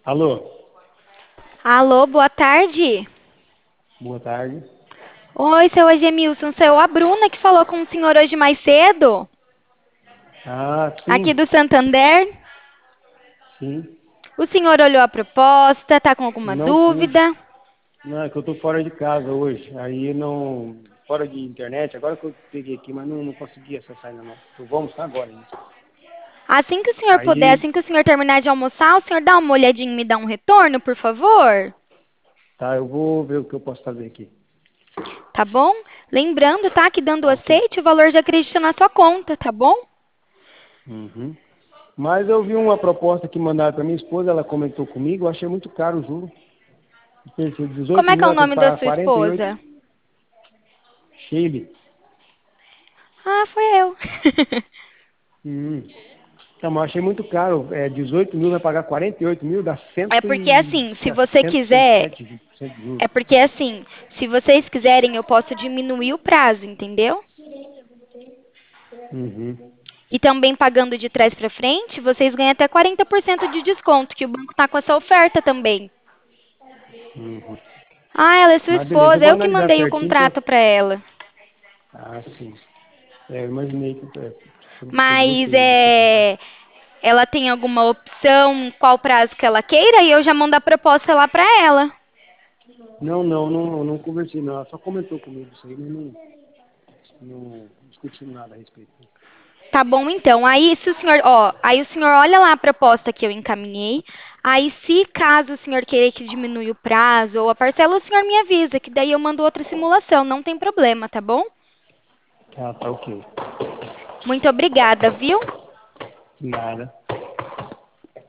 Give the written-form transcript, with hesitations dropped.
Alô, Alô, boa tarde. boa tarde. Oi, seu Agemilson, sou a Bruna que falou com o senhor hoje mais cedo, Ah, aqui sim, do Santander. sim. O senhor olhou a proposta, tá com alguma Não pude. dúvida? Não, é que eu tô fora de casa hoje. Aí não. Fora de internet, agora que eu peguei aqui, mas não consegui acessar ainda não. Eu vou almoçar agora ainda. Assim que o senhor puder, Aí, assim que o senhor terminar de almoçar, o senhor dá uma olhadinha e me dá um retorno, por favor? tá, eu vou ver o que eu posso fazer aqui. Tá bom? Lembrando, tá, que dando Tá, ok. aceite, o valor já acredita na sua conta, tá bom? Uhum. Mas eu vi uma proposta que mandaram para minha esposa, ela comentou comigo, eu achei muito caro o juro. Eu pensei, Como 18 é que mil, é o ela tem que nome da pagar sua 48. esposa? Sheile. Ah, foi eu. Hum. Então, mas eu achei muito caro. 18 mil vai pagar 48 mil, dá É cento porque e, assim, se dá você quiser, 107% de juros. é porque assim, se vocês quiserem, eu posso diminuir o prazo, entendeu? Uhum, E também pagando de trás para frente, vocês ganham até 40% de desconto, que o banco tá com essa oferta também. uhum. Ah, ela é sua Mas beleza, eu esposa, vou eu que analisar mandei o certinho. Que contrato para ela. Ah, sim. Eu imaginei que eu Mas gostei da proposta. ela tem alguma opção, qual prazo que ela queira, e eu já mando a proposta lá para ela. Não conversei, não. Ela só comentou comigo isso aí, mas não discutimos nada a respeito. Tá bom, então. Aí, se o senhor, ó, aí o senhor olha lá a proposta que eu encaminhei. Aí, se caso o senhor querer que diminua o prazo ou a parcela, o senhor me avisa, que daí eu mando outra simulação, não tem problema, tá bom? Tá ok. Muito obrigada, viu? Nada.